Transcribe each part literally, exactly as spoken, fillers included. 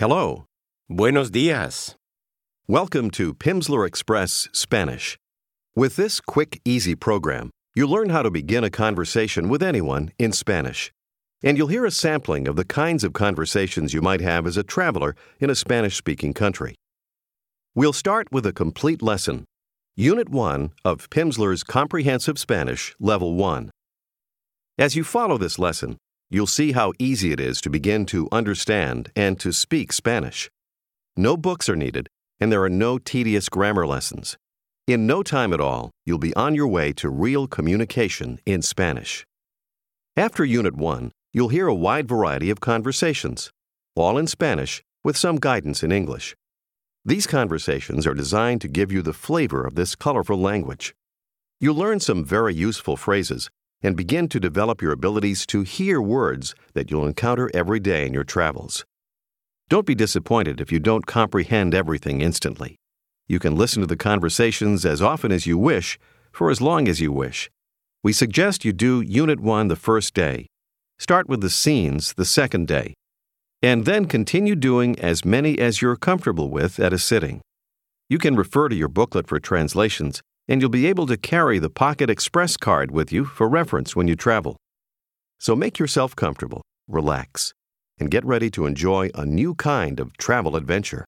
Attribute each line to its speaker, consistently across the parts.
Speaker 1: Hello.
Speaker 2: Buenos días.
Speaker 1: Welcome to Pimsleur Express Spanish. With this quick, easy program, you'll learn how to begin a conversation with anyone in Spanish. And you'll hear a sampling of the kinds of conversations you might have as a traveler in a Spanish-speaking country. We'll start with a complete lesson, Unit one of Pimsleur's Comprehensive Spanish, Level one. As you follow this lesson, you'll see how easy it is to begin to understand and to speak Spanish. No books are needed, and there are no tedious grammar lessons. In no time at all, you'll be on your way to real communication in Spanish. After Unit one, you'll hear a wide variety of conversations, all in Spanish with some guidance in English. These conversations are designed to give you the flavor of this colorful language. You'll learn some very useful phrases and begin to develop your abilities to hear words that you'll encounter every day in your travels. Don't be disappointed if you don't comprehend everything instantly. You can listen to the conversations as often as you wish, for as long as you wish. We suggest you do Unit one the first day, start with the scenes the second day, and then continue doing as many as you're comfortable with at a sitting. You can refer to your booklet for translations, and you'll be able to carry the Pocket Express card with you for reference when you travel. So make yourself comfortable, relax, and get ready to enjoy a new kind of travel adventure.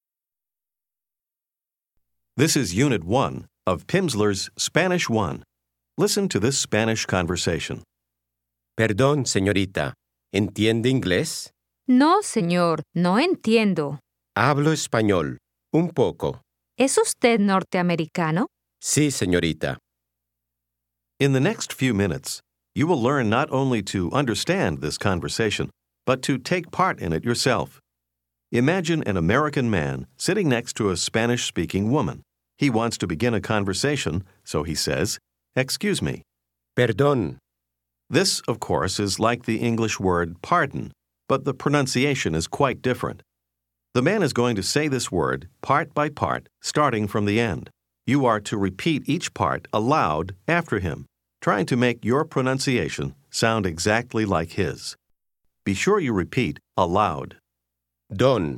Speaker 1: This is Unit one of Pimsleur's Spanish one. Listen to this Spanish conversation.
Speaker 2: Perdón, señorita. ¿Entiende inglés?
Speaker 3: No, señor, no entiendo.
Speaker 2: Hablo español. Un poco.
Speaker 3: ¿Es usted norteamericano?
Speaker 2: Sí, señorita.
Speaker 1: In the next few minutes, you will learn not only to understand this conversation, but to take part in it yourself. Imagine an American man sitting next to a Spanish-speaking woman. He wants to begin a conversation, so he says, "Excuse me."
Speaker 2: Perdón.
Speaker 1: This, of course, is like the English word pardon, but the pronunciation is quite different. The man is going to say this word part by part, starting from the end. You are to repeat each part aloud after him, trying to make your pronunciation sound exactly like his. Be sure you repeat aloud.
Speaker 2: Don.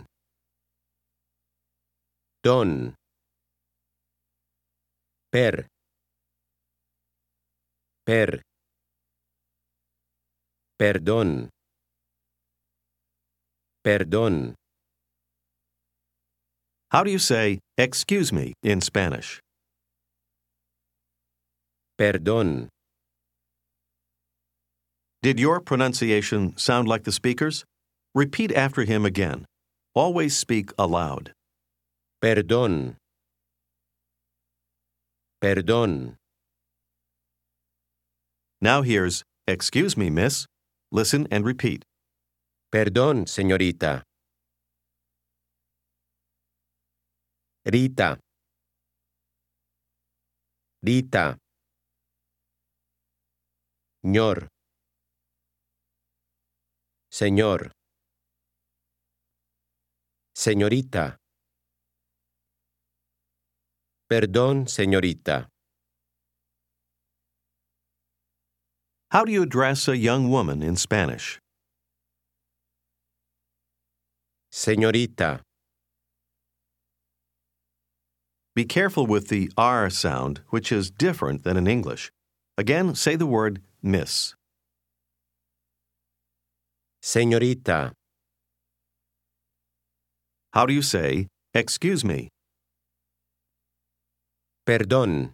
Speaker 2: Don. Per. Per. Perdón. Perdón.
Speaker 1: How do you say, "excuse me," in Spanish?
Speaker 2: Perdón.
Speaker 1: Did your pronunciation sound like the speaker's? Repeat after him again. Always speak aloud.
Speaker 2: Perdón. Perdón.
Speaker 1: Now here's, "Excuse me, miss." Listen and repeat.
Speaker 2: Perdón, señorita. Rita. Rita. Ñor. Señor. Señorita. Perdón, señorita.
Speaker 1: How do you address a young woman in Spanish?
Speaker 2: Señorita.
Speaker 1: Be careful with the R sound, which is different than in English. Again, say the word miss.
Speaker 2: Señorita.
Speaker 1: How do you say, "excuse me"?
Speaker 2: Perdón.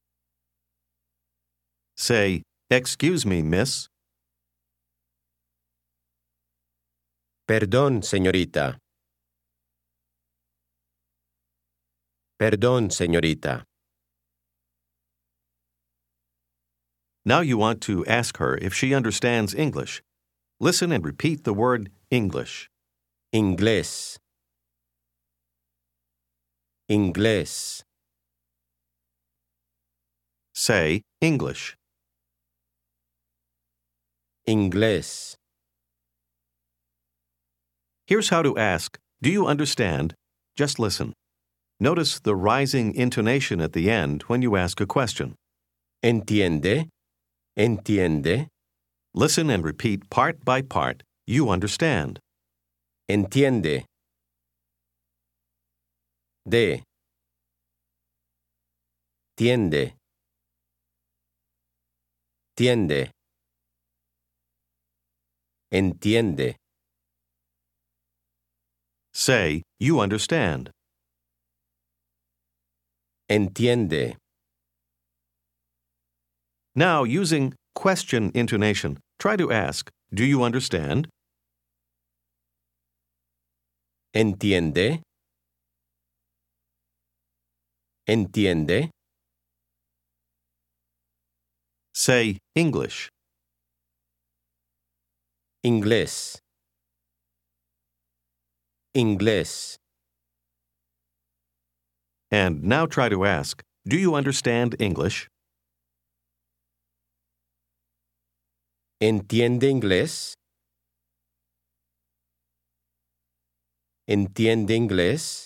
Speaker 1: Say, "Excuse me, miss."
Speaker 2: Perdón, señorita. Perdón, señorita.
Speaker 1: Now you want to ask her if she understands English. Listen and repeat the word English.
Speaker 2: Inglés. Inglés.
Speaker 1: Say English.
Speaker 2: Inglés.
Speaker 1: Here's how to ask, "Do you understand?" Just listen. Notice the rising intonation at the end when you ask a question.
Speaker 2: ¿Entiende? ¿Entiende?
Speaker 1: Listen and repeat part by part. You understand.
Speaker 2: Entiende. de, tiende, tiende, entiende,
Speaker 1: Say, you understand.
Speaker 2: entiende,
Speaker 1: Now, using question intonation, try to ask, do you understand?
Speaker 2: entiende, entiende,
Speaker 1: Say, English.
Speaker 2: inglés, inglés,
Speaker 1: And now try to ask, do you understand English?
Speaker 2: ¿entiende inglés? ¿Entiende inglés?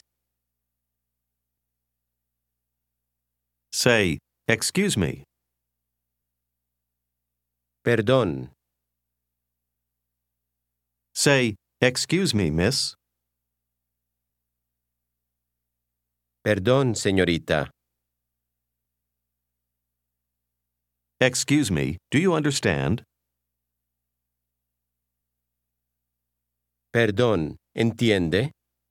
Speaker 1: Say, excuse me.
Speaker 2: Perdón,
Speaker 1: Say, excuse me, miss.
Speaker 2: perdón, señorita.
Speaker 1: Excuse me, do you understand?
Speaker 2: Perdón, ¿entiende?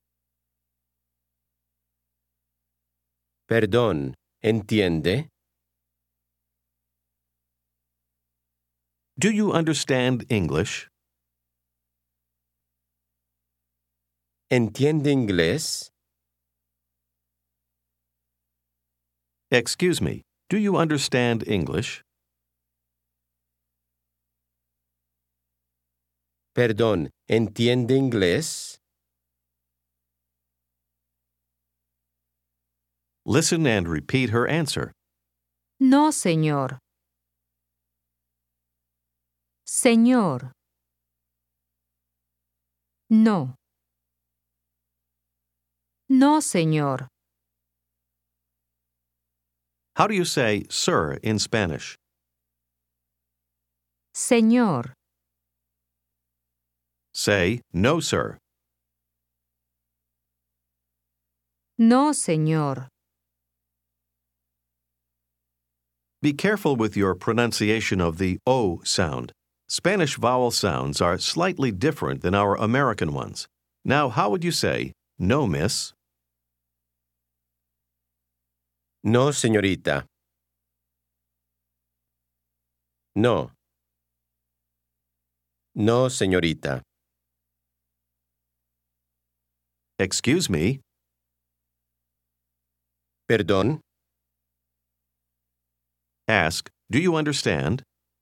Speaker 2: Perdón, ¿entiende?
Speaker 1: Do you understand English?
Speaker 2: ¿Entiende inglés?
Speaker 1: Excuse me, do you understand English?
Speaker 2: Perdón, ¿entiende inglés?
Speaker 1: Listen and repeat her answer.
Speaker 3: No, señor. Señor. No. No, señor.
Speaker 1: How do you say sir in Spanish?
Speaker 3: Señor.
Speaker 1: Say no, sir.
Speaker 3: No, señor.
Speaker 1: Be careful with your pronunciation of the O sound. Spanish vowel sounds are slightly different than our American ones. Now, how would you say, no, miss?
Speaker 2: No, señorita. No. No, señorita.
Speaker 1: Excuse me.
Speaker 2: Perdón,
Speaker 1: Ask, do you understand?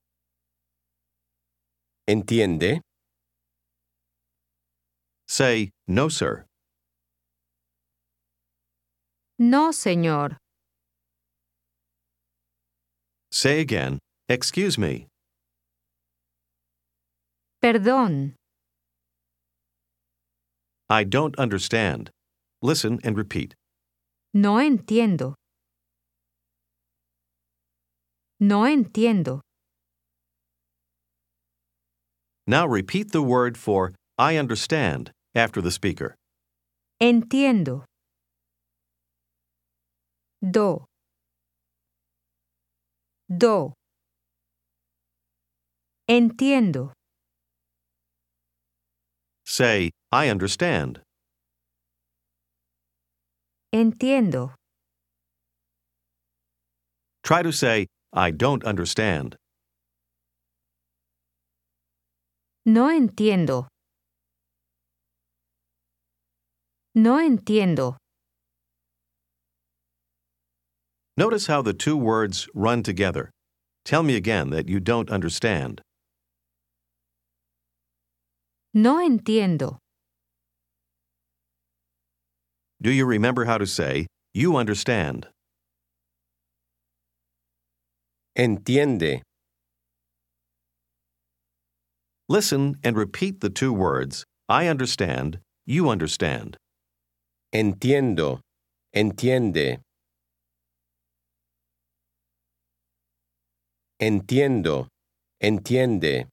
Speaker 2: ¿entiende?
Speaker 1: Say, no, sir.
Speaker 3: No, señor.
Speaker 1: Say again, excuse me.
Speaker 3: Perdón.
Speaker 1: I don't understand. Listen and repeat.
Speaker 3: No entiendo. No entiendo.
Speaker 1: Now repeat the word for I understand after the speaker.
Speaker 3: Entiendo. Do. Do. Entiendo.
Speaker 1: Say, I understand.
Speaker 3: Entiendo.
Speaker 1: Try to say, I don't understand.
Speaker 3: No entiendo. No entiendo.
Speaker 1: Notice how the two words run together. Tell me again that you don't understand.
Speaker 3: No entiendo.
Speaker 1: Do you remember how to say, you understand?
Speaker 2: ¿Entiende?
Speaker 1: Listen and repeat the two words, I understand, you understand.
Speaker 2: Entiendo. Entiende. Entiendo. Entiende.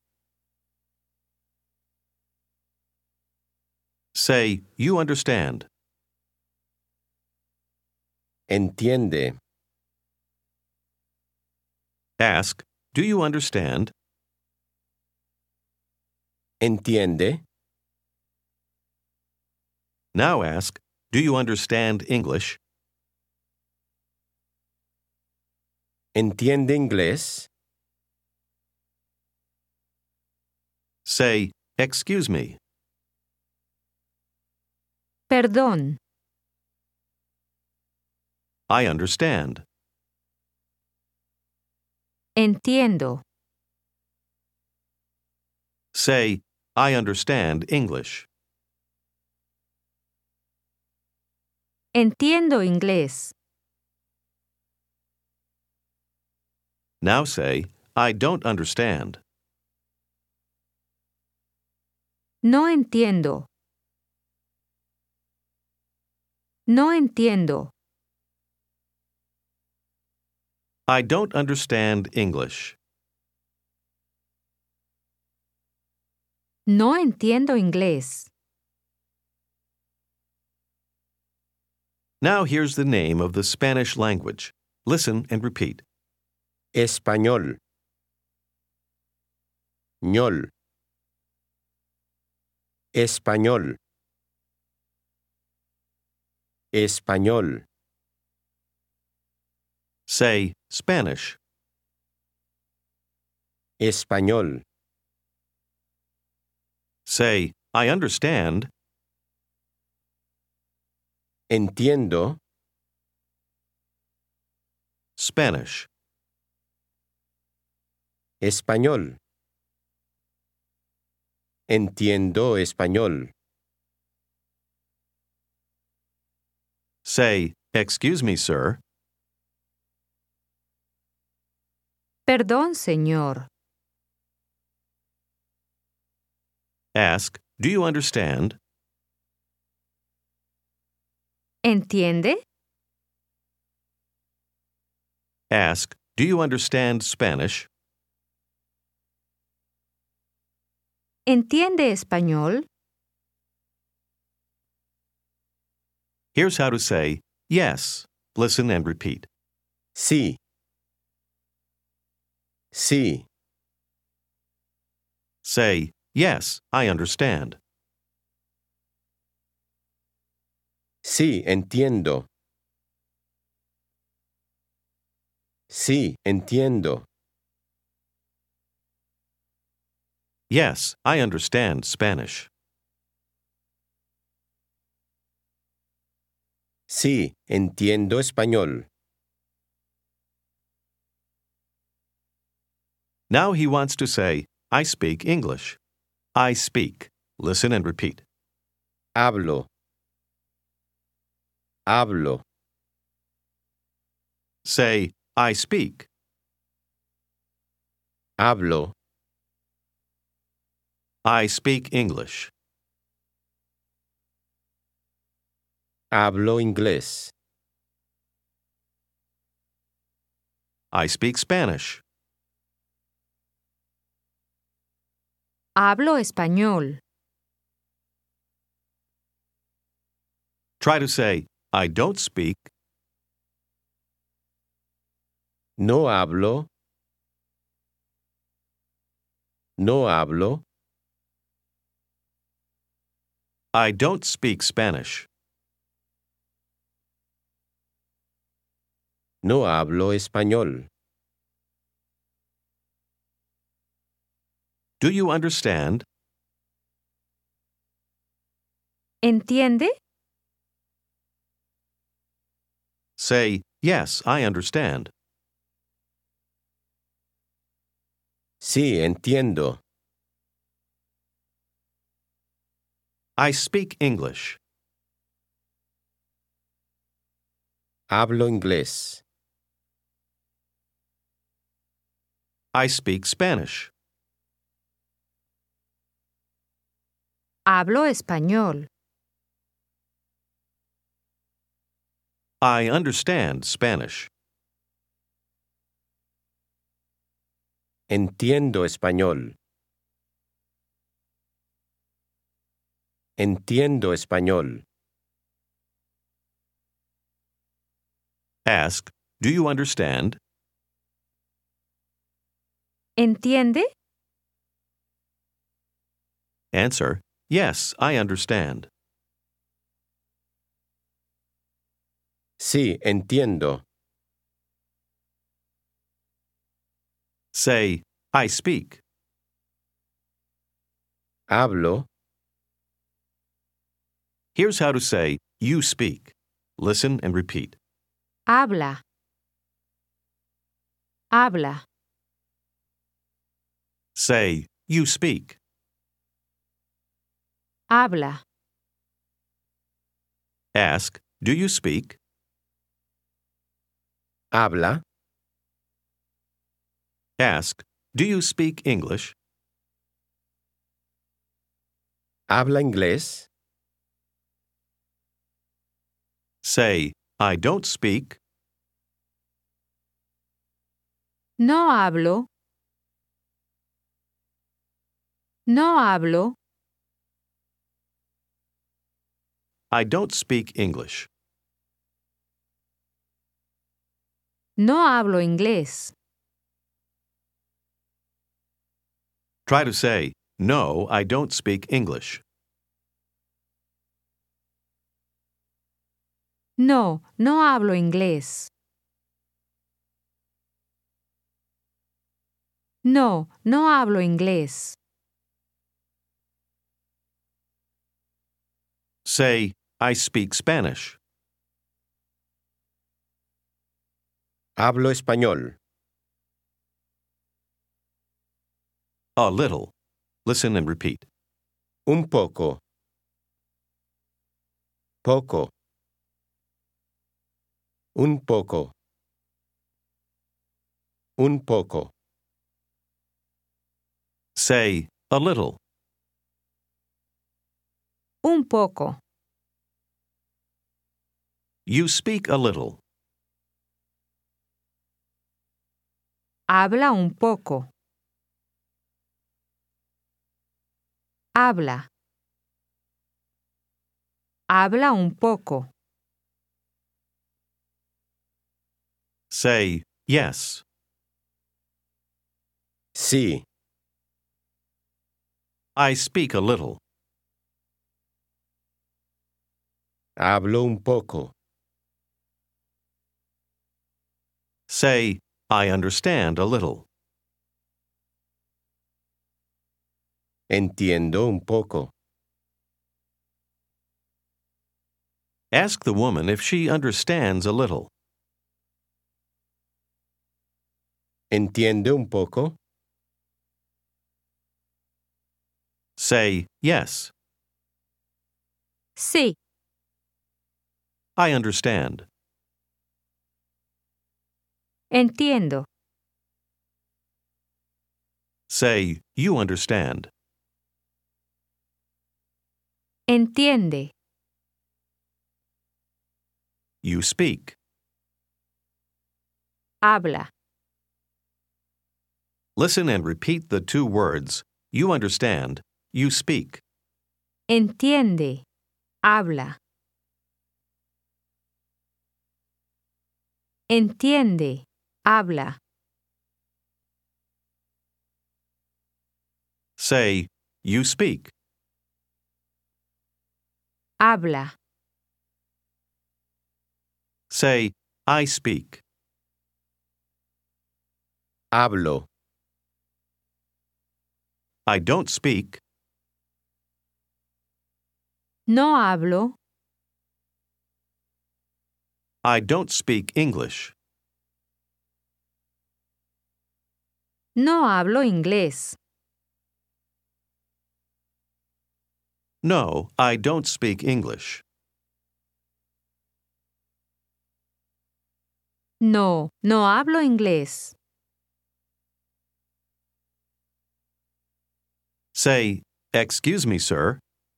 Speaker 1: Say, you understand.
Speaker 2: entiende,
Speaker 1: Ask, do you understand?
Speaker 2: entiende,
Speaker 1: Now ask, do you understand English?
Speaker 2: entiende inglés,
Speaker 1: Say, excuse me.
Speaker 3: Perdón.
Speaker 1: I understand.
Speaker 3: Entiendo.
Speaker 1: Say, I understand English.
Speaker 3: Entiendo inglés.
Speaker 1: Now say, I don't understand.
Speaker 3: No entiendo. No entiendo.
Speaker 1: I don't understand English.
Speaker 3: No entiendo inglés.
Speaker 1: Now here's the name of the Spanish language. Listen and repeat.
Speaker 2: español, ñol, español, español,
Speaker 1: Say, Spanish.
Speaker 2: español,
Speaker 1: Say, I understand.
Speaker 2: entiendo,
Speaker 1: Spanish.
Speaker 2: español, entiendo español,
Speaker 1: Say, excuse me, sir.
Speaker 3: Perdón, señor.
Speaker 1: Ask, do you understand?
Speaker 3: ¿Entiende?
Speaker 1: Ask, do you understand Spanish?
Speaker 3: ¿Entiende español?
Speaker 1: Here's how to say, yes. Listen and repeat.
Speaker 2: sí, sí,
Speaker 1: Say, yes, I understand.
Speaker 2: sí, entiendo, sí, entiendo,
Speaker 1: Yes, I understand Spanish.
Speaker 2: sí, entiendo español.
Speaker 1: Now he wants to say, I speak English. I speak. Listen and repeat.
Speaker 2: Hablo, hablo,
Speaker 1: Say, I speak.
Speaker 2: hablo,
Speaker 1: I speak English.
Speaker 2: hablo inglés,
Speaker 1: I speak Spanish.
Speaker 3: Hablo español.
Speaker 1: Try to say, I don't speak.
Speaker 2: no hablo, no hablo,
Speaker 1: I don't speak Spanish.
Speaker 2: no hablo español.
Speaker 1: Do you understand?
Speaker 3: ¿Entiende?
Speaker 1: Say, yes, I understand.
Speaker 2: Sí, entiendo.
Speaker 1: I speak English.
Speaker 2: Hablo inglés.
Speaker 1: I speak Spanish.
Speaker 3: Hablo español.
Speaker 1: I understand Spanish.
Speaker 2: Entiendo español. Entiendo español.
Speaker 1: Ask, do you understand?
Speaker 3: ¿Entiende?
Speaker 1: Answer, yes, I understand.
Speaker 2: Sí, entiendo.
Speaker 1: Say, I speak.
Speaker 2: Hablo.
Speaker 1: Here's how to say, you speak. Listen and repeat.
Speaker 3: Habla. Habla.
Speaker 1: Say, you speak.
Speaker 3: Habla.
Speaker 1: Ask, do you speak?
Speaker 2: Habla.
Speaker 1: Ask, do you speak English?
Speaker 2: Habla inglés.
Speaker 1: Say, I don't speak.
Speaker 3: No hablo. No hablo.
Speaker 1: I don't speak English.
Speaker 3: No hablo inglés.
Speaker 1: Try to say, no, I don't speak English.
Speaker 3: No, no hablo inglés. No, no hablo inglés.
Speaker 1: Say, I speak Spanish.
Speaker 2: Hablo español.
Speaker 1: A little. Listen and repeat.
Speaker 2: Un poco. Poco. Un poco. Un poco.
Speaker 1: Say, a little.
Speaker 3: Un poco.
Speaker 1: You speak a little.
Speaker 3: Habla un poco. Habla. Habla un poco.
Speaker 1: Say, yes.
Speaker 2: Sí.
Speaker 1: I speak a little.
Speaker 2: Hablo un poco.
Speaker 1: Say, I understand a little.
Speaker 2: Entiendo un poco.
Speaker 1: Ask the woman if she understands a little.
Speaker 2: ¿Entiende un poco?
Speaker 1: Say, yes.
Speaker 3: Sí.
Speaker 1: I understand.
Speaker 3: Entiendo.
Speaker 1: Say, you understand.
Speaker 3: Entiende.
Speaker 1: You speak.
Speaker 3: Habla.
Speaker 1: Listen and repeat the two words, you understand, you speak.
Speaker 3: Entiende. Habla. Entiende. Habla.
Speaker 1: Say, you speak.
Speaker 3: Habla.
Speaker 1: Say, I speak.
Speaker 2: Hablo.
Speaker 1: I don't speak.
Speaker 3: No hablo.
Speaker 1: I don't speak English.
Speaker 3: No hablo inglés.
Speaker 1: No, I don't speak English.
Speaker 3: No, no hablo inglés.
Speaker 1: Say, excuse me, sir.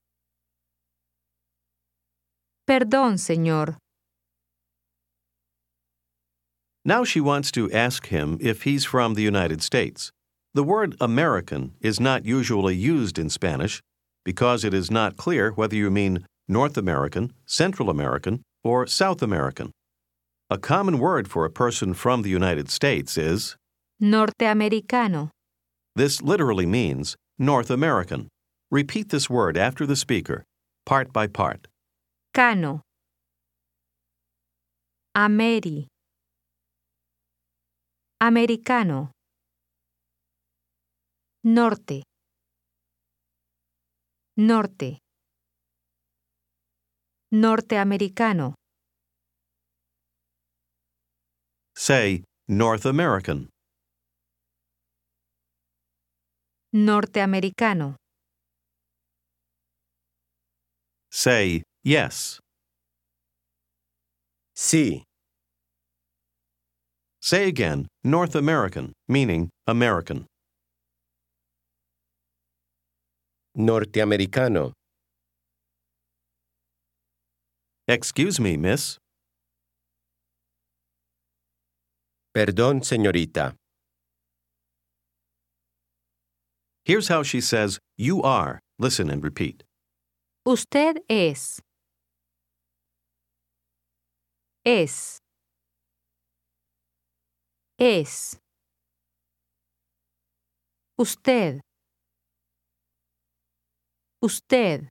Speaker 3: Perdón, señor.
Speaker 1: Now she wants to ask him if he's from the United States. The word American is not usually used in Spanish because it is not clear whether you mean North American, Central American, or South American. A common word for a person from the United States is
Speaker 3: norteamericano,
Speaker 1: this literally means North American. Repeat this word after the speaker, part by part.
Speaker 3: cano, ameri, americano, norte, norte, norteamericano,
Speaker 1: Say North American.
Speaker 3: norteamericano,
Speaker 1: Say yes.
Speaker 2: Sí.
Speaker 1: Say again North American, meaning American.
Speaker 2: Norteamericano.
Speaker 1: Excuse me, miss.
Speaker 2: Perdón, señorita.
Speaker 1: Here's how she says you are. Listen and repeat.
Speaker 3: usted es, es, es, usted, usted,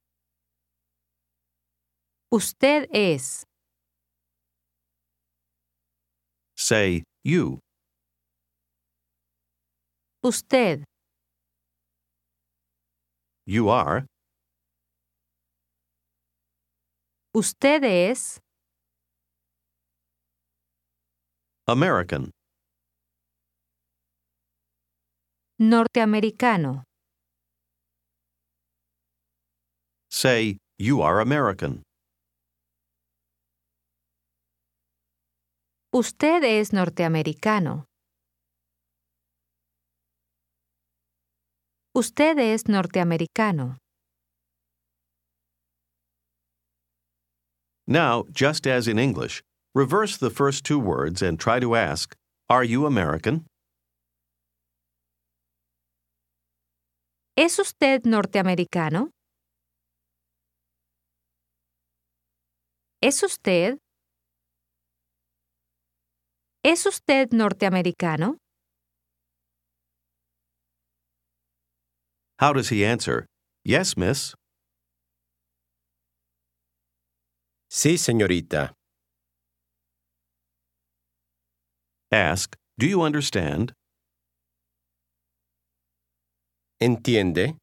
Speaker 3: usted es,
Speaker 1: Say you.
Speaker 3: usted,
Speaker 1: You are.
Speaker 3: usted es,
Speaker 1: American.
Speaker 3: norteamericano,
Speaker 1: Say you are American.
Speaker 3: usted es norteamericano, usted es norteamericano.
Speaker 1: Now, just as in English, reverse the first two words and try to ask, are you American?
Speaker 3: ¿Es usted norteamericano? ¿Es usted? ¿Es usted norteamericano?
Speaker 1: How does he answer? Yes, miss.
Speaker 2: Sí, señorita.
Speaker 1: Ask, do you understand?
Speaker 2: ¿Entiende?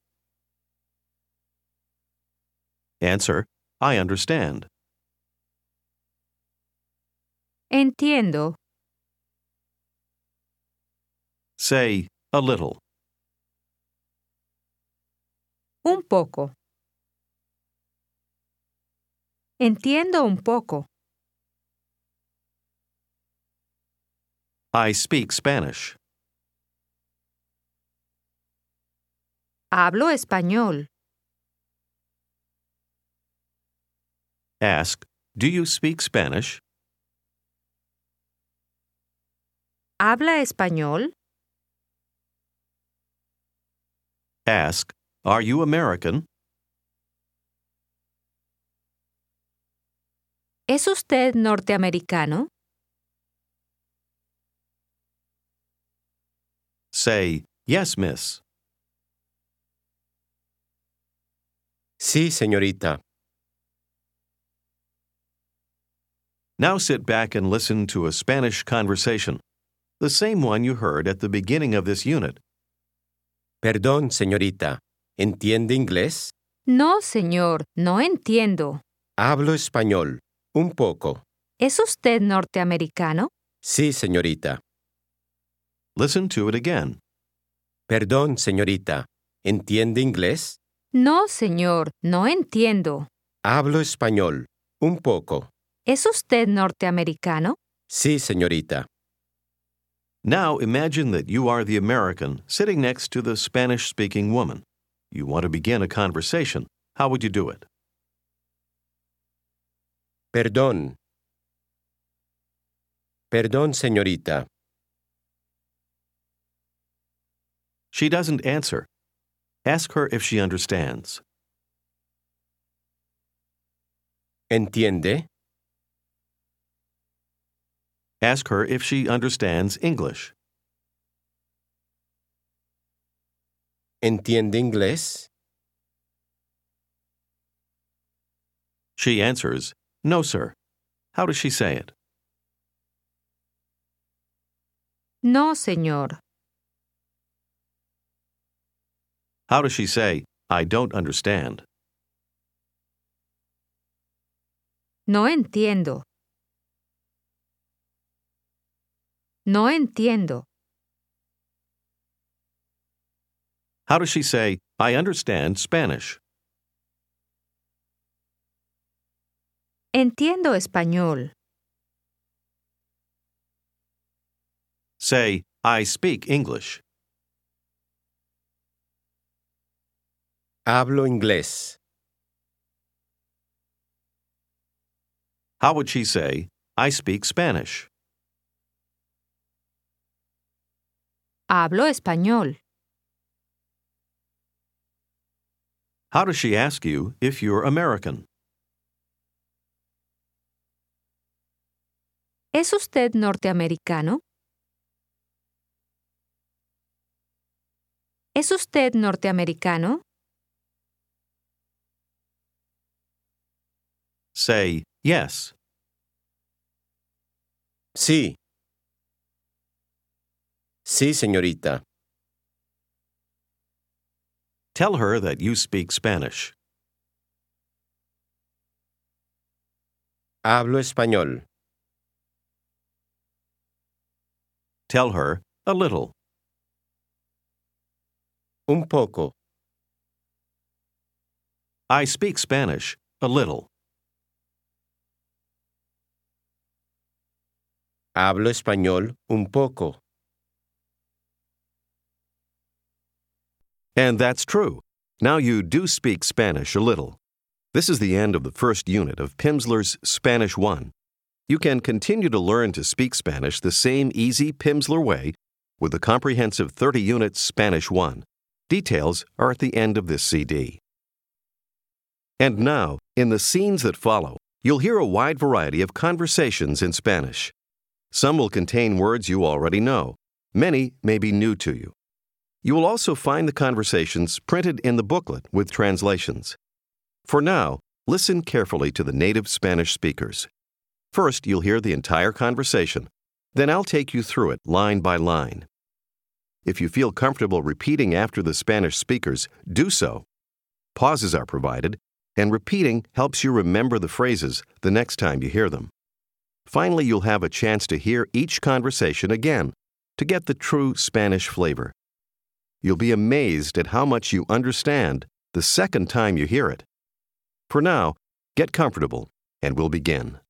Speaker 1: Answer, I understand.
Speaker 3: Entiendo.
Speaker 1: Say, a little.
Speaker 3: Un poco. Entiendo un poco.
Speaker 1: I speak Spanish.
Speaker 3: Hablo español.
Speaker 1: Ask, do you speak Spanish?
Speaker 3: ¿Habla español?
Speaker 1: Ask, are you American?
Speaker 3: ¿Es usted norteamericano?
Speaker 1: Say, yes, miss.
Speaker 2: Sí, señorita.
Speaker 1: Now sit back and listen to a Spanish conversation, the same one you heard at the beginning of this unit.
Speaker 2: Perdón, señorita. ¿Entiende inglés?
Speaker 3: No, señor, no entiendo.
Speaker 2: Hablo español. Un poco.
Speaker 3: ¿Es usted norteamericano?
Speaker 2: Sí, señorita.
Speaker 1: Listen to it again.
Speaker 2: Perdón, señorita. ¿Entiende inglés?
Speaker 3: No, señor, no entiendo.
Speaker 2: Hablo español. Un poco.
Speaker 3: ¿Es usted norteamericano?
Speaker 2: Sí, señorita.
Speaker 1: Now imagine that you are the American sitting next to the Spanish-speaking woman. You want to begin a conversation. How would you do it?
Speaker 2: Perdón. Perdón, señorita.
Speaker 1: She doesn't answer. Ask her if she understands.
Speaker 2: ¿Entiende?
Speaker 1: Ask her if she understands English.
Speaker 2: ¿Entiende inglés?
Speaker 1: She answers, "No, sir." How does she say it?
Speaker 3: No, señor.
Speaker 1: How does she say, "I don't understand"?
Speaker 3: No entiendo. No entiendo.
Speaker 1: How does she say, "I understand Spanish"?
Speaker 3: Entiendo español.
Speaker 1: Say, "I speak English."
Speaker 2: Hablo inglés.
Speaker 1: How would she say, "I speak Spanish"?
Speaker 3: Hablo español.
Speaker 1: How does she ask you if you're American?
Speaker 3: ¿Es usted norteamericano? ¿Es usted norteamericano?
Speaker 1: Say, "Yes."
Speaker 2: Sí. Sí, señorita.
Speaker 1: Tell her that you speak Spanish.
Speaker 2: Hablo español.
Speaker 1: Tell her, "A little."
Speaker 2: Un poco.
Speaker 1: I speak Spanish, a little.
Speaker 2: Hablo español un poco.
Speaker 1: And that's true. Now you do speak Spanish a little. This is the end of the first unit of Pimsleur's Spanish one. You can continue to learn to speak Spanish the same easy Pimsleur way with the comprehensive thirty-unit Spanish one. Details are at the end of this C D. And now, in the scenes that follow, you'll hear a wide variety of conversations in Spanish. Some will contain words you already know. Many may be new to you. You will also find the conversations printed in the booklet with translations. For now, listen carefully to the native Spanish speakers. First, you'll hear the entire conversation. Then I'll take you through it line by line. If you feel comfortable repeating after the Spanish speakers, do so. Pauses are provided, and repeating helps you remember the phrases the next time you hear them. Finally, you'll have a chance to hear each conversation again to get the true Spanish flavor. You'll be amazed at how much you understand the second time you hear it. For now, get comfortable, and we'll begin.